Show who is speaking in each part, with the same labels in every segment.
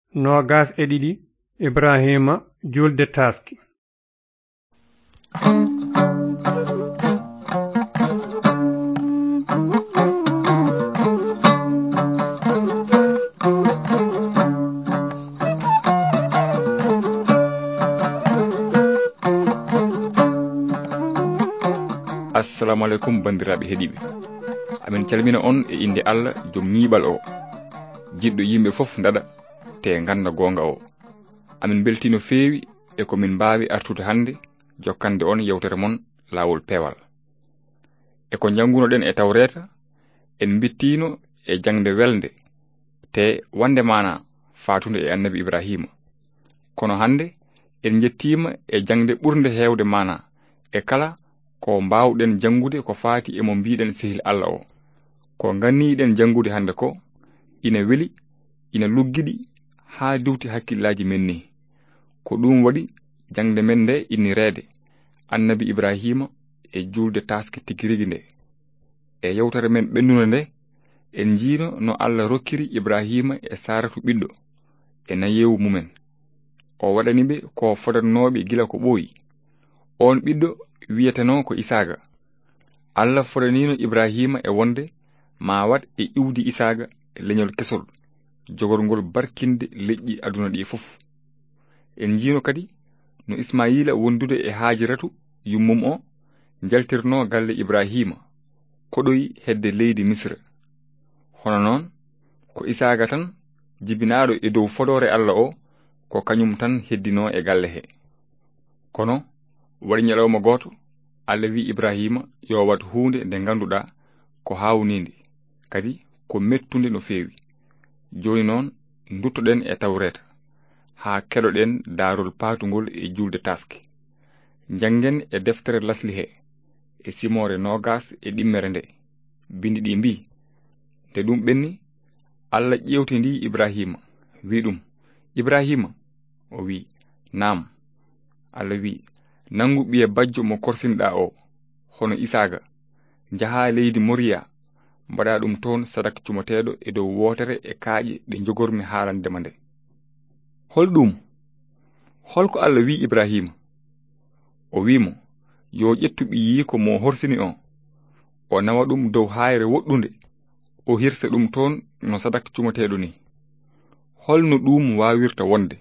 Speaker 1: 22 Ibrahima julde taski.
Speaker 2: Assalamu alaikum bandiraɓe heɗiɓe. Amin calmina on e inde Allah joom ñiɓal o. Jiɗɗo yimɓe fof dada te ganda gonga o. Amin beltino feewi e ko min mbawi artude hande jokkande on yewtere mon lawol peewal. E ko jangunoɗen e Tawreta en bittino e jangde welde te wande mana fatunde e annabi Ibrahima. Kono hande en jettima e jangde ɓurde hewde mana e kala ko mbawɗen jangude ko faati e mo mbiɗen sehil Allah o. Ko ganniɗen jangude hande ko ina weli ina luggiɗi ha duwti hakkillaji men ni. Ko ɗum waɗi jangde men nde innirede annabi Ibrahima e julde taski tigirigi nde. E yewtere men ɓennude nde en jiino no Allah rokkiri Ibrahima e Saratu ɓiɗɗo e nayewu mumen. O waɗaniɓe ko fodannoɓe gila ko ɓooyi. On ɓiɗɗo wiyeteno ko Isaga. Allah fodanino Ibrahima e wonde ma wat e iwdi Isaga e leñol kesol jogorgol barkinde leƴƴi aduna ɗi fof. En jiino kadi no Ismaila wondude e Hajiratu yummum o jaltirno galle Ibrahima koɗoyi hedde leydi Misra. Hono noon ko Isaga tan jibinaɗo e dow fodore Allah o ko kañum tan heddino e galle he. Kono waɗi ñalawma goto Allah wi Ibrahima yo wat hunde nde ganduɗa ko hawnide kadi ko mettunde no feewi. Joni noon duttoɗen e Tawreta ha keɗoɗen darol patugol e julde taski. Jangen e deftere lasli he e simore nogas e ɗimmere nde bindi ɗi mbi nde ɗum ɓenni Allah ƴewtidi Ibrahima wi ɗum Ibrahima o wi nam. Allah wi nangu ɓiye bajjo mo korsinɗa o hono Isaga jaha leydi Moriya mbaɗa ɗum toon sadak cumateɗo e dow wotere e kaaƴe ɗe jogormi haalandema nde. Holɗum holko Allah wi Ibrahima? O wimo yo ƴettu ɓiyiko mo horsini o nawa ɗum dow hayre woɗɗunde o hirsa ɗum toon no sadak cumateɗo ni. Holno ɗum wawirta wonde?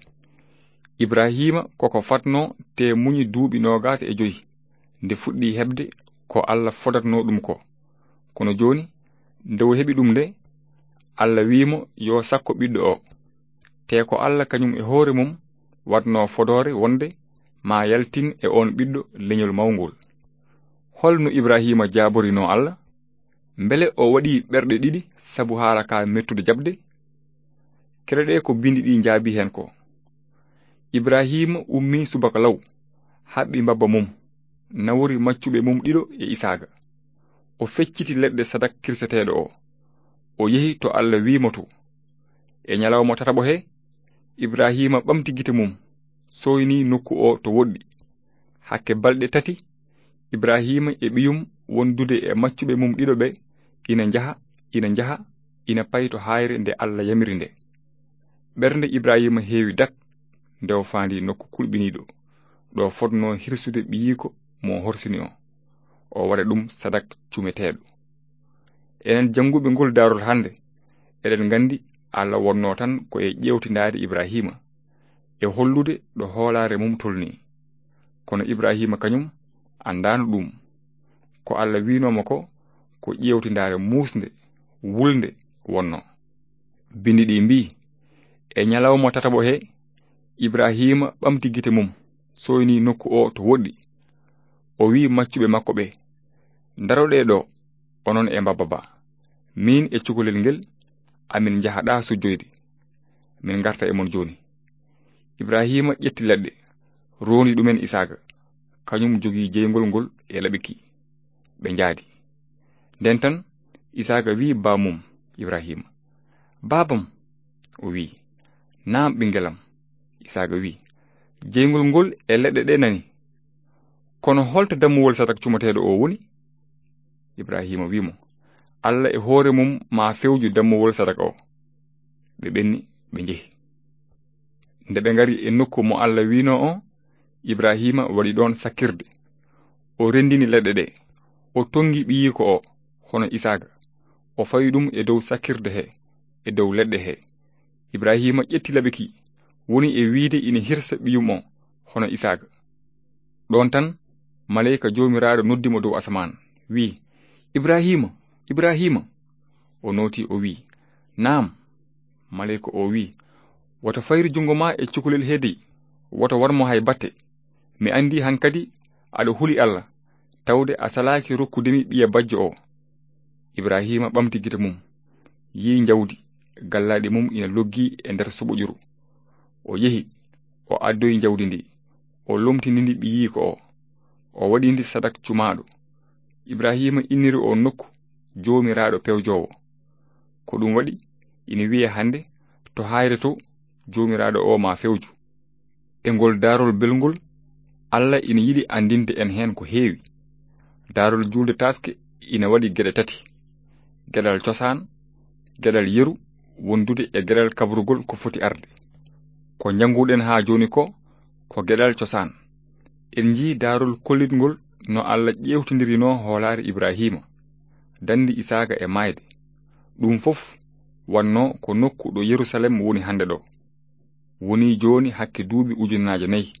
Speaker 2: Ibrahima koko fatno te muñi duuɓi 25 nde fuɗɗi hebde ko Allah fodatno ɗum ko. Kono joni nde o heɓi ɗum nde Allah wimo yo sakko ɓiɗɗo o. Te ko Allah kañum e hoore mum watno fodore wonde ma yaltin e on ɓiɗɗo leñol mawngol. Holno Ibrahima jaborino Allah? Mbele o waɗi ɓerɗe ɗiɗi sabu haala ka mettude jabde? Kereɗe ko bindi ɗi jaabi hen ko. Ibrahima ummi subaka law haɓɓi mbabba mum nawori maccuɓe mum ɗiɗo e Isaga. O fecciti leɗɗe sadak kirseteɗo o. O yehi to Allah wimoto. E ñalawma tataɓo he Ibrahima ɓamti gite mum soyni nokku o to woɗɗi. Hakke balɗe 3 Ibrahima e ɓiyum wondude e maccuɓe mum ɗiɗo ɓe ina jaha ina payi to hayre nde Allah yamiri nde. Ɓernde Ibrahima heewi dak nde o faandi nokku kulɓiniɗo ɗo fodno hirsude ɓiyiko mo horsini o. O waɗa ɗum sadak cumeteɗo. Enen janguɓe ngol darol hande eɗen gandi Allah wonno tan ko e ƴewtindade Ibrahima e hollude ɗo hoolare mum tolni. Kono Ibrahima kañum andano ɗum. Ko Allah winoma ko ƴewtindare musde wulde wonno. Bindi ɗi mbi e ñalawma tataɓo he Ibrahima ɓamti gite mum soyni nokku o to woɗɗi. O wi maccuɓe makko ɓe daroɗe ɗo onon e mbabba ba. Min e cukalel ngel amin jahaɗa sujjoyde. Min garta e mon joni. Ibrahima ƴetti leɗɗe rondi ɗumen Isaga kañum jogi jeygol ngol e laɓiki. Ɓe njaadi. Nden tan Isaga wi bamum Ibrahima babam. O wi naam ɓingelam. Isaga wi jeygol ngol e leɗɗe ɗe nani. Kono holto dammuwol sadak cumateɗo o woni? Ibrahima wimo Allah e hoore mum ma fewju dammuwol sadak o. Ɓe ɓenni ɓe njehi. nde ɓe ngari e nokku mo Allah wino o, Ibrahima waɗi ɗon sakkirde. O rendini leɗɗe ɗe, o tongi ɓiyiko o hono Isaaka, o fawi ɗum e dow sakkirde he, e dow leɗɗe he. Ibrahima ƴetti labiki woni e wiide ina hirsa ɓiyum o hono Isaaka. ɗon tan maleyka jomiraɗo noddimo dow asaman, wi: Ibrahima, Ibrahima. O noti o wi: Naam. Maleyka o wi: woto fayru jungo ma e cukalel heddi, woto warmo hay batte. Mi andi hankadi aɗa huli Allah, tawde a salaki rokkudemi ɓiya bajjo o. Ibrahima ɓamti gite mum, yi jawdi gallaɗi mum ina loggi e nder suɓoƴuru. O yehi, o addoyi jawdi ndi, o lomtini ndi ɓiyiko o, o waɗi ndi sadak cumaɗo. Ibrahima inniri o nokku jomiraɗo pewjowo. Ko ɗum waɗi ina wiye hande to hayre to jomiraɗo o ma fewju. E ngol darol belgol Allah ina yiɗi andinde en hen ko heewi. Darol julde taske ina waɗi geɗe tati: geɗal cosaan, geɗal yeru wondude e geɗal kabrugol ko foti arde. Ko janguɗen ha joni ko geɗal cosaan. En ji darol kollitgol no Allah ƴewtidirino hoolare Ibrahima, dandi Isaaka e mayde. ɗum fof wanno ko nokku ɗo Yerusalem woni hande ɗo, woni joni hakke duuɓi 4,000.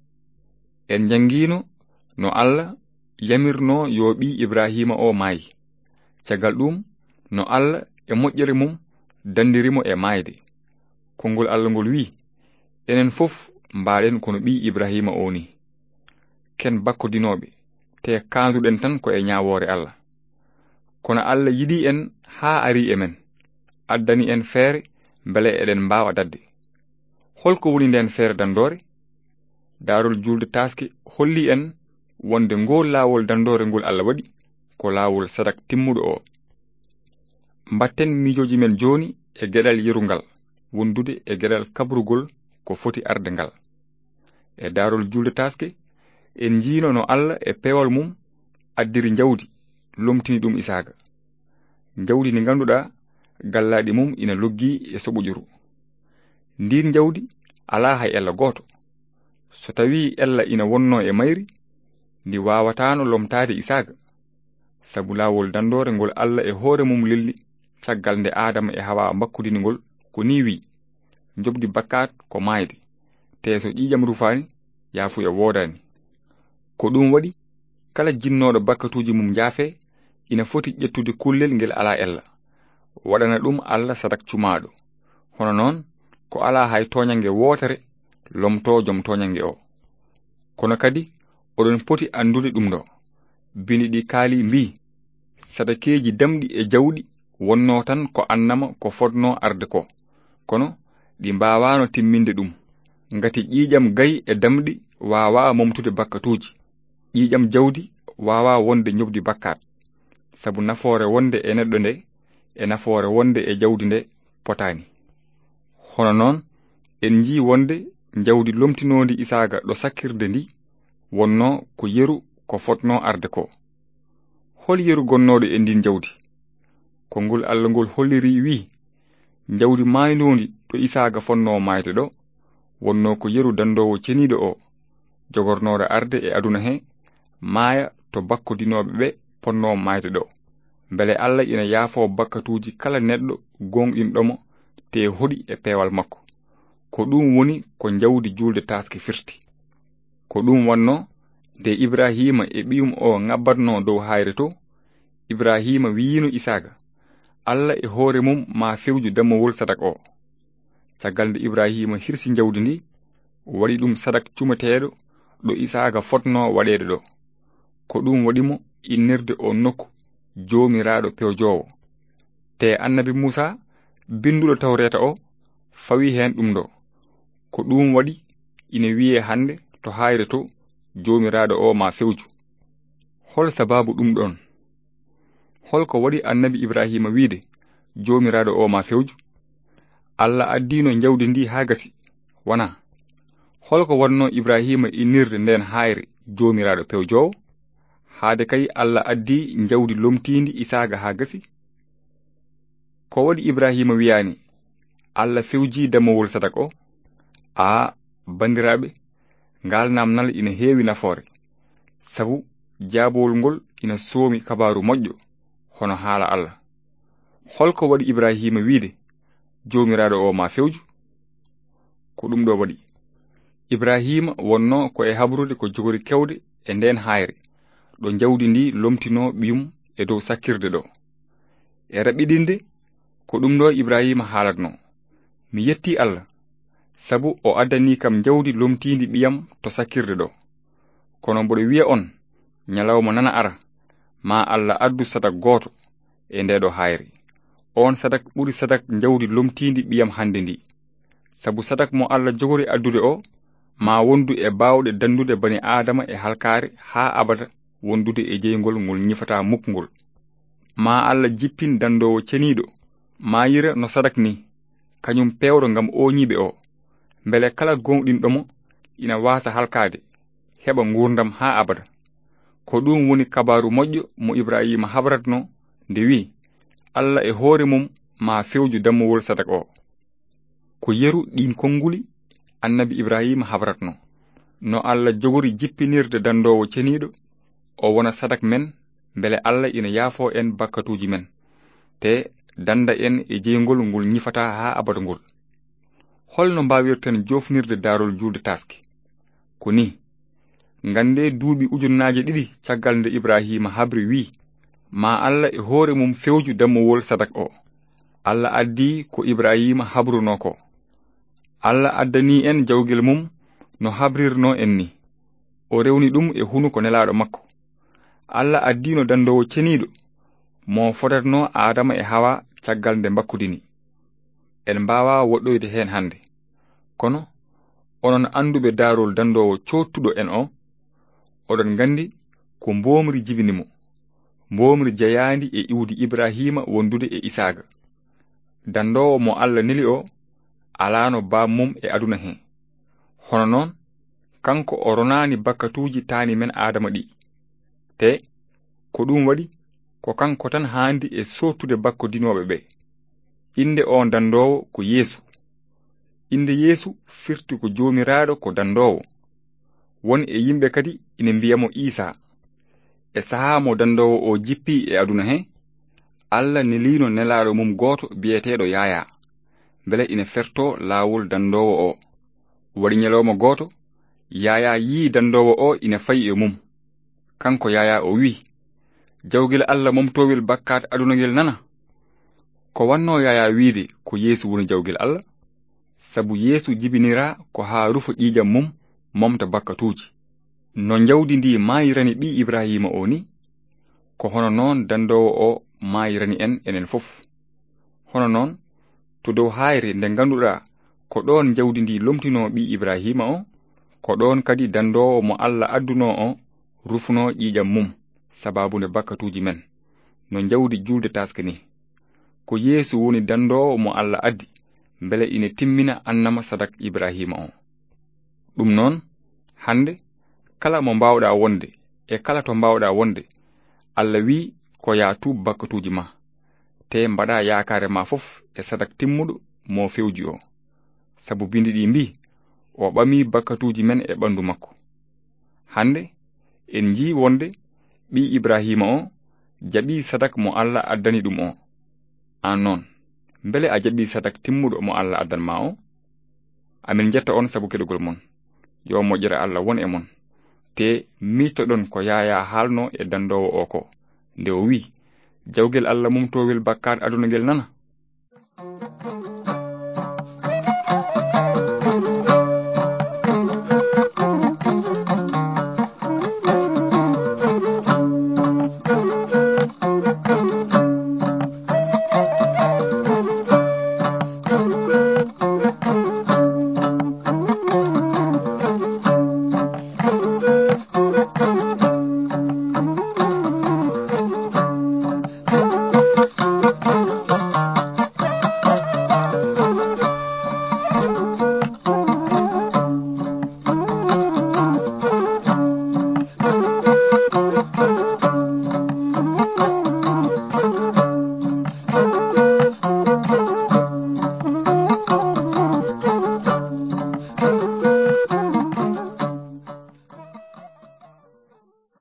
Speaker 2: En jangino no Allah yamirno yo ɓi Ibrahima o maayi. Caggal ɗum no Allah e moƴƴere mum dandirimo e mayde. Konngol Allah ngol wi: enen fof mbaɗen kono ɓi Ibrahima o ni. Ken bakkodinoɓe te kanduɗen tan ko e ñawore Allah. Kono Allah yiɗi en ha ari e men, addani en feere mbele eɗen mbawa dadde. Holko woni nden feere dandore? Darol julde taske holli en wonde ngol laawol dandore ngol Allah waɗi ko laawol sadak timmuɗo o. Mbatten mijoji men joni e geɗal yerungal wondude e geɗal kabrugol ko foti arde ngal. E darol julde taske en jiino no Allah e pewal mum addiri jawdi lomtini ɗum Isaaka. Jawdi ndi ganduɗa gallaɗi mum ina loggi e soɓoƴuru. Ndin jawdi ala hay ella goto. So tawi ella ina wonno e mayri, ndi wawatano lomtade Isaaka, sabu lawol dandore ngol Allah e hoore mum lelli caggal nde Adama e Hawa bakkudinigol ko ni wi: jobdi bakkat ko mayde, te so ƴiƴam rufani yafuya wodani. Ko ɗum waɗi kala jinnoɗo bakkatuji mum jaafe ina foti ƴettude kullel ngel ala ella, waɗana ɗum Allah sadak cumaɗo. Hono noon ko ala hay toñange wotere lomto jom toñange o. Kono kadi oɗon poti andude ɗum ɗo: bindi ɗi kaali mbi sadakeji damɗi e jawɗi wonno tan ko annama ko fodno arde ko, kono ɗi mbawano timminde ɗum, ngati ƴiƴam gayi e damɗi wawa momtude bakkatuji. ƴiƴam jawdi wawa wonde ñobdi bakkat, sabu nafoore wonde e neɗɗo nde e nafoore wonde e jawdi nde potani. Hono noon en ji wonde jawdi lomtinodi Isaaka ɗo sakkirde ndi wonno ko yeru ko fotno arde ko. Hol yeru gonnoɗo e ndin jawdi? Konngol Allah ngol holliri wi: jawdi maynodi to Isaaka fonno mayde ɗo wonno ko yeru dandowo ceniɗo o, jogornoɗo arde e aduna he, maaya to bakkodinoɓe ɓe ponno mayde ɗo, bele Allah ina yaafo bakkatuji kala neɗɗo gonɗinɗomo te hoɗi e peewal makko. Ko ɗum woni ko jawdi julde taske firti. Ko ɗum wanno nde Ibrahima e ɓiyum o ngabbatno dow hayre to, Ibrahima wiyino Isaaka: Allah e hoore mum ma fewju dammowol sadak o. Caggal nde Ibrahima hirsi jawdi ndi, waɗi ɗum sadak cumateɗo ɗo Isaaka fotno waɗede ɗo. Ko ɗum waɗimo innirde o nokku jomiraɗo pewjowo. Te annabi Musa binduɗo tawreta o fawi hen ɗum ɗo. Ko ɗum waɗi ina wiye hande to hayre to jomiraɗo o ma fewju. Hol sababu ɗum ɗon? Holko waɗi annabi Ibrahima wiide jomiraɗo o ma fewju? Allah addino jawdi ndi ha gasi, wana? Holko wanno Ibrahima innirde nden hayre jomiraɗo pewjowo? Haade kay Allah addi jawdi lomtindi Isaaka ha gasi. Ko waɗi Ibrahima wiyani Allah fewji dammowol sadak o? bandiraɓe, ngal namnal ina heewi nafoore, sabu jaabowol ngol ina soomi kabaru moƴƴo hono haala Allah. Holko waɗi Ibrahima wiide jomiraɗo o ma fewju? Ko ɗum ɗo waɗi: Ibrahima wonno ko e habrude ko jogori kewde e nden hayre ɗo jawdi ndi lomtino ɓiyum e dow sakkirde ɗo. E raɓɓiɗinde ko ɗum ɗo Ibrahima haalatno: mi yetti Allah, sabu o addani kam jawdi lomtindi ɓiyam to sakkirde ɗo. Kono mboɗo wiya on, nyalawma nana ara, ma Allah addu sadak gooto e nde ɗo hayre. On sadak ɓuri sadak jawdi lomtindi ɓiyam hande ndi, sabu sadak mo Allah jogori addude o ma wondu e bawɗe dandude bani Adama e halkare ha abada wondude e jeygol ngol ñifata mukkngol. Ma Allah jippin dandowo ceniɗo ma yira no sadak ni, kañum pewɗo ngam o ñiɓe o, mbele kala gonɗinɗomo ina wasa halkade heɓa ngurdam ha abada. Ko ɗum woni kabaru moƴƴo mo Ibrahima habratno nde wi Allah e hoore mum ma fewju dammowol sadak o. Ko yeru ɗin konnguli annabi Ibrahima habratno no Allah jogori jippinirde dandowo ceniɗo o wona sadak men, mbele Allah ina yaafo en bakkatuji men te danda en e jeygol ngol ñifata ha abada ngol. Holno mbawirten jofnirde darol julde taske? Ko ni: ngande duuɓi ujunnaje 2 caggal nde Ibrahima habri wi ma Allah e hoore mum fewju dammowol sadak o. Allah addi ko Ibrahima habruno ko. Allah addani en jawgel mum no habrirno en ni. O rewni ɗum e hunuko nelaɗo makko. Allah addino dandowo ceniɗo mo fotatno Adama e Hawa caggal nde bakkudini. En mbawa woɗɗoyde hen hande, kono onon anduɓe darol dandowo cottuɗo en o, oɗon gandi ko mbomri jibinimo, mbomri jayandi e iwdi Ibrahima wondude e Isaga. Dandowo mo Allah neli o alano bammum e aduna he, hono noon kanko o ronani bakkatuji tani men Adama ɗi, te ko ɗum waɗi ko kanko tan handi e sottude bakkodinoɓe ɓe. Inde on dandowo ko Yesu. Inde Yesu firti ko jomiraɗo ko dandowo. Won e yimɓe kadi ina mbiyamo Isa. E saha mo dandowo o jippi e aduna he, Allah nelino nelaɗo mum goto biyeteɗo Yaya, bele ina ferto lawol dandowo o. Waɗi nyalawma goto, Yaya yi dandowo o ina fayi e mum. Kanko Yaya o wi, jawgel Allah momtowel bakkat adunagel nana. Ko wanno Yaya wiide ko Yesu woni jawgel Allah? Sabu Yesu jibinira ko ha rufa ƴiƴam mum momta bakkatuji. No jawdi ndi mayirani ɓi Ibrahima o ni, ko hono noon dandowo o mayirani en enen fof. Hono noon to dow hayre nde ganduɗa ko ɗon jawdi ndi lomtino ɓi Ibrahima o, ko ɗon kadi dandowo mo Allah adduno o rufno ƴiƴam mum sababunde bakkatuji men, no jawdi julde taske ni. Ko Yesu woni dandowo mo Allah addi, mbele ina timmina annama sadak Ibrahima o. Ɗum noon hande kala mo mbawɗa wonde e kala to mbawɗa wonde, Allah wi ko ya tub bakkatuji ma, te mbaɗa yakare ma fof e sadak timmuɗo mo fewji o, sabu bindi ɗi mbi o ɓami bakkatuji men e ɓandu makko. Hande en ji wonde ɓi Ibrahima o jaɓi sadak mo Allah addani ɗum o. An noon mbele a jaɓi sadak timmuɗo mo Allah addanma o? Amin jetta on sabu keɗugol mon. Yo moƴƴere Allah won e mon. Te mitoɗon ko Yaya haalno e dandowo o ko, nde o wi jawgel Allah mumtowel bakkat adunagel nana.